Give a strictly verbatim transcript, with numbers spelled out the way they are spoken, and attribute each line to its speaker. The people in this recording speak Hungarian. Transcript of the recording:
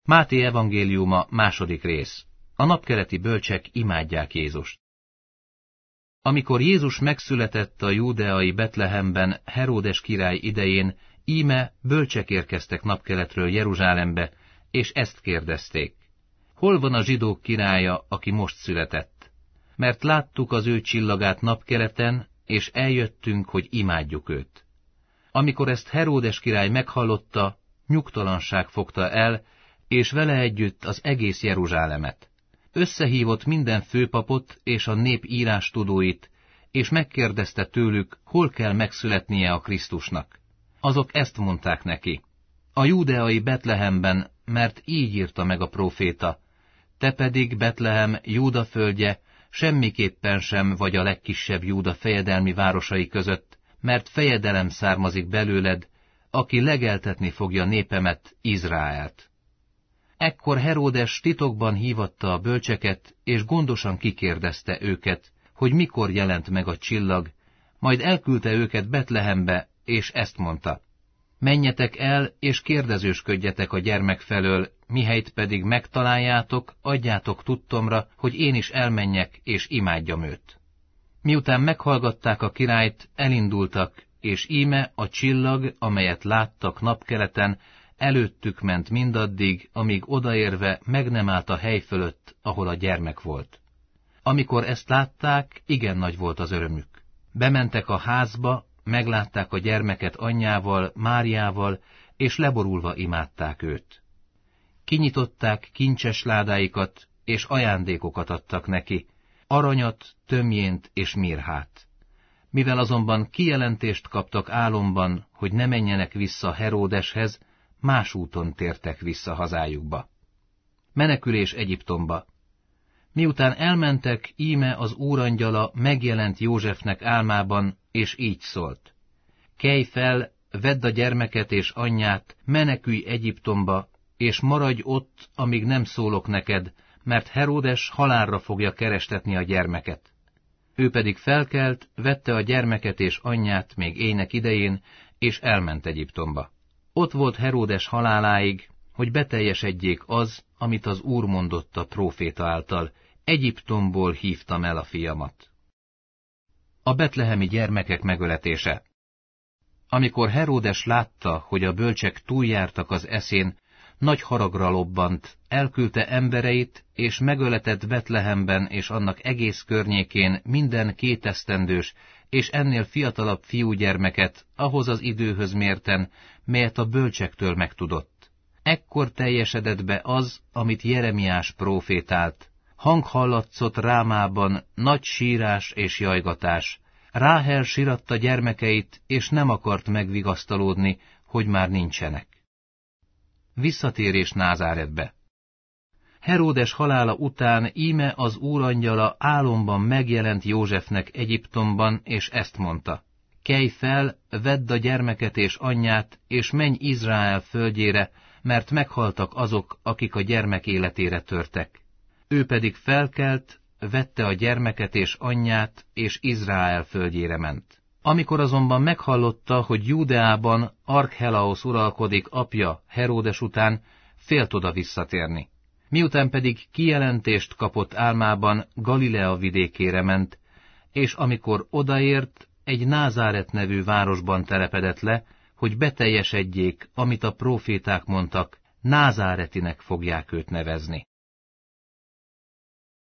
Speaker 1: Máté evangéliuma, második rész. A napkeleti bölcsek imádják Jézust. Amikor Jézus megszületett a júdeai Betlehemben Heródes király idején, íme bölcsek érkeztek napkeletről Jeruzsálembe, és ezt kérdezték: hol van a zsidók királya, aki most született? Mert láttuk az ő csillagát napkeleten, és eljöttünk, hogy imádjuk őt. Amikor ezt Heródes király meghallotta, nyugtalanság fogta el, és vele együtt az egész Jeruzsálemet. Összehívott minden főpapot és a nép írástudóit, és megkérdezte tőlük, hol kell megszületnie a Krisztusnak. Azok ezt mondták neki: a júdeai Betlehemben, mert így írta meg a próféta: te pedig, Betlehem, Júda földje, semmiképpen sem vagy a legkisebb Júda fejedelmi városai között, mert fejedelem származik belőled, aki legeltetni fogja népemet, Izraelt. Ekkor Heródes titokban hívatta a bölcseket, és gondosan kikérdezte őket, hogy mikor jelent meg a csillag, majd elküldte őket Betlehembe, és ezt mondta: menjetek el, és kérdezősködjetek a gyermek felől, mihelyt pedig megtaláljátok, adjátok tudtomra, hogy én is elmenjek, és imádjam őt. Miután meghallgatták a királyt, elindultak, és íme a csillag, amelyet láttak napkeleten, előttük ment mindaddig, amíg odaérve meg nem állt a hely fölött, ahol a gyermek volt. Amikor ezt látták, igen nagy volt az örömük. Bementek a házba, meglátták a gyermeket anyjával, Máriával, és leborulva imádták őt. Kinyitották kincses ládáikat, és ajándékokat adtak neki, aranyat, tömjént és mirhát. Mivel azonban kijelentést kaptak álomban, hogy ne menjenek vissza Heródeshez, más úton tértek vissza hazájukba. Menekülés Egyiptomba. Miután elmentek, íme az úrangyala megjelent Józsefnek álmában, és így szólt: kelj fel, vedd a gyermeket és anyját, menekülj Egyiptomba, és maradj ott, amíg nem szólok neked, mert Heródes halálra fogja kerestetni a gyermeket. Ő pedig felkelt, vette a gyermeket és anyját még éjnek idején, és elment Egyiptomba. Ott volt Heródes haláláig, hogy beteljesedjék az, amit az Úr mondott a próféta által: Egyiptomból hívtam el a fiamat. A betlehemi gyermekek megöletése. Amikor Heródes látta, hogy a bölcsek túljártak az eszén, nagy haragra lobbant, elküldte embereit, és megöletett Betlehemben és annak egész környékén minden kétesztendős és ennél fiatalabb fiúgyermeket ahhoz az időhöz mérten, melyet a bölcsektől megtudott. Ekkor teljesedett be az, amit Jeremiás prófétált: hang hallatszott Rámában, nagy sírás és jajgatás. Ráhel síratta gyermekeit, és nem akart megvigasztalódni, hogy már nincsenek. Visszatérés Názáretbe. Heródes halála után íme az úrangyala álomban megjelent Józsefnek Egyiptomban, és ezt mondta: kelj fel, vedd a gyermeket és anyját, és menj Izrael földjére, mert meghaltak azok, akik a gyermek életére törtek. Ő pedig felkelt, vette a gyermeket és anyját, és Izrael földjére ment. Amikor azonban meghallotta, hogy Júdeában Arkhelaosz uralkodik apja Heródes után, félt oda visszatérni. Miután pedig kijelentést kapott álmában, Galilea vidékére ment, és amikor odaért, egy Názáret nevű városban telepedett le, hogy beteljesedjék, amit a próféták mondtak: Názáretinek fogják őt nevezni.